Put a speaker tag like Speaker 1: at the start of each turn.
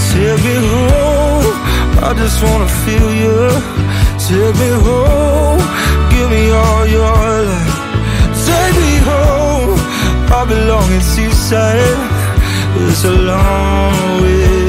Speaker 1: Take me home, I just wanna feel you. Take me home, give me all your life. Take me home, I belong in seaside. It's a long way